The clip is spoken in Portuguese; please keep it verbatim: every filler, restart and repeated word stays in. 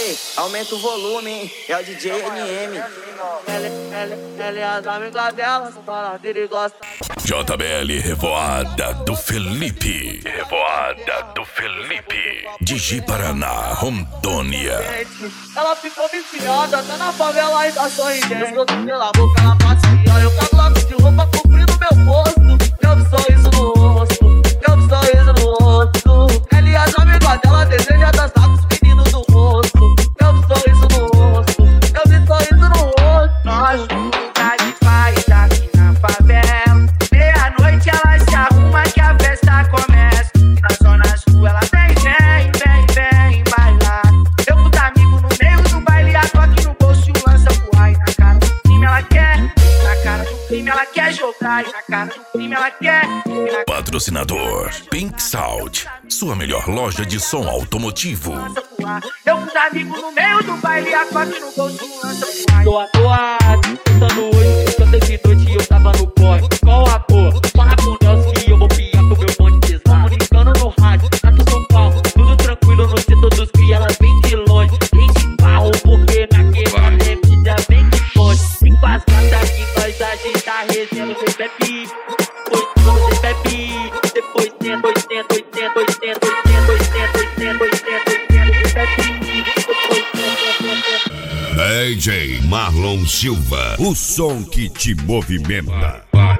Ei, aumenta o volume, é o D J N M. Ela é as amigas dela, são baladeira e gosta. J B L Revoada do Felipe. Revoada do Felipe. De Ji-Paraná, Rondônia. Ela ficou viciada, tá na favela e tá sorridente. Eu tô pela boca, ela passeia. Eu cabelo de roupa cobrindo meu rosto. Eu vi sorriso no rosto, eu vi sorriso no rosto. Ela e as amigas dela desejam dançar com os meninos do rosto. Eu vi sorriso no rosto, eu vi sorriso no rosto. Nós nunca de paz aqui na favela. Meia-noite ela se arruma que a festa começa. Na zona sul ela vem, vem, vem, vem bailar. Eu com os amigos no meio do baile, a toque no bolso e o lança voar. E na cara do crime ela quer, na cara do crime ela quer jogar. E na cara do crime ela quer. Na... Patrocinador Pink Sound, sua melhor loja de som automotivo. Eu com os amigos no meio do baile, a toque no bolso e o lança voar. Tô atoado, escutando hoje, escutando de noite eu tava no corre. Qual a porra? Fala com Deus que eu vou piar com meu bonde pesado. Comunicando no rádio, tá do São Paulo, tudo tranquilo no setor dos cria, elas vêm de longe. Vem de carro, porque na quebrada é mídia, vem de fonte. Vem com as gatas que nós agita a resenha, você bebe, depois você bebe, depois tenta, oitenta, oitenta, oitenta, oitenta, oitenta, oitenta, oitenta, oitenta, você bebe, depois tenta. D J Marlon Silva, o som que te movimenta.